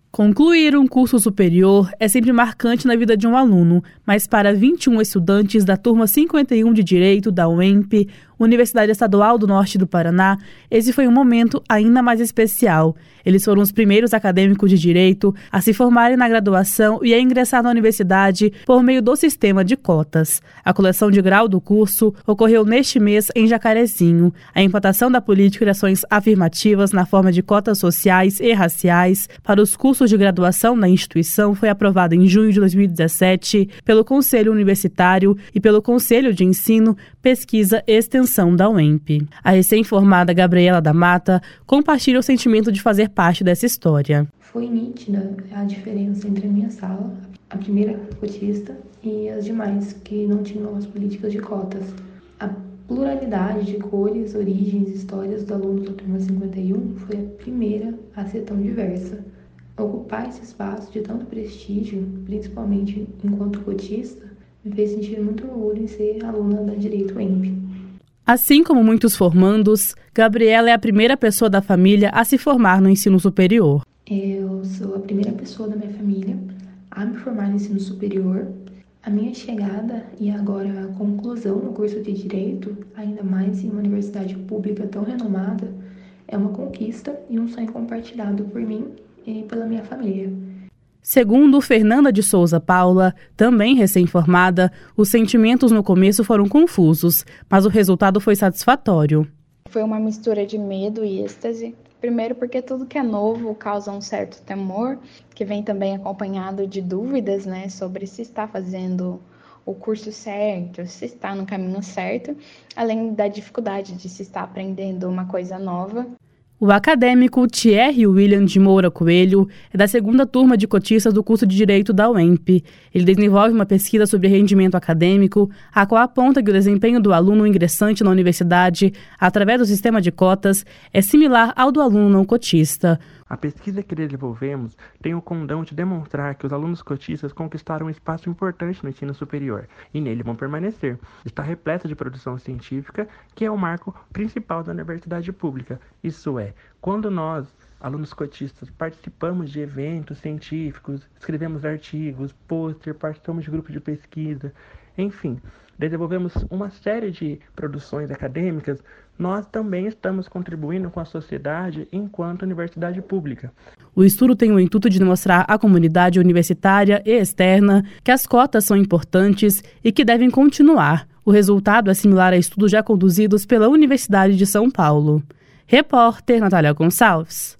Concluir um curso superior é sempre marcante na vida de um aluno, mas para 21 estudantes da turma 51 de Direito da UEMP, Universidade Estadual do Norte do Paraná, esse foi um momento ainda mais especial. Eles foram os primeiros acadêmicos de Direito a se formarem na graduação e a ingressar na universidade por meio do sistema de cotas. A coleção de grau do curso ocorreu neste mês em Jacarezinho. A implantação da política de ações afirmativas na forma de cotas sociais e raciais para os cursos de graduação da instituição foi aprovada em junho de 2017 pelo Conselho Universitário e pelo Conselho de Ensino, Pesquisa e Extensão da UEMP. A recém-formada Gabriela da Mata compartilha o sentimento de fazer parte dessa história. Foi nítida a diferença entre a minha sala, a primeira cotista, e as demais, que não tinham as políticas de cotas. A pluralidade de cores, origens e histórias dos alunos da turma 51 foi a primeira a ser tão diversa. Ocupar esse espaço de tanto prestígio, principalmente enquanto cotista, me fez sentir muito orgulho em ser aluna da Direito UEMP. Assim como muitos formandos, Gabriela é a primeira pessoa da família a se formar no ensino superior. Eu sou a primeira pessoa da minha família a me formar no ensino superior. A minha chegada e agora a conclusão no curso de Direito, ainda mais em uma universidade pública tão renomada, é uma conquista e um sonho compartilhado por mim e pela minha família. Segundo Fernanda de Souza Paula, também recém-formada, os sentimentos no começo foram confusos, mas o resultado foi satisfatório. Foi uma mistura de medo e êxtase. Primeiro porque tudo que é novo causa um certo temor, que vem também acompanhado de dúvidas, sobre se está fazendo o curso certo, se está no caminho certo, além da dificuldade de se estar aprendendo uma coisa nova. O acadêmico Thierry William de Moura Coelho é da segunda turma de cotistas do curso de Direito da UEMP. Ele desenvolve uma pesquisa sobre rendimento acadêmico, a qual aponta que o desempenho do aluno ingressante na universidade, através do sistema de cotas, é similar ao do aluno não cotista. A pesquisa que desenvolvemos tem o condão de demonstrar que os alunos cotistas conquistaram um espaço importante no ensino superior e nele vão permanecer. Está repleta de produção científica, que é o marco principal da universidade pública. Isso é, quando nós, alunos cotistas, participamos de eventos científicos, escrevemos artigos, pôster, participamos de grupo de pesquisa, enfim, desenvolvemos uma série de produções acadêmicas, nós também estamos contribuindo com a sociedade enquanto universidade pública. O estudo tem o intuito de mostrar à comunidade universitária e externa que as cotas são importantes e que devem continuar. O resultado é similar a estudos já conduzidos pela Universidade de São Paulo. Repórter Natália Gonçalves.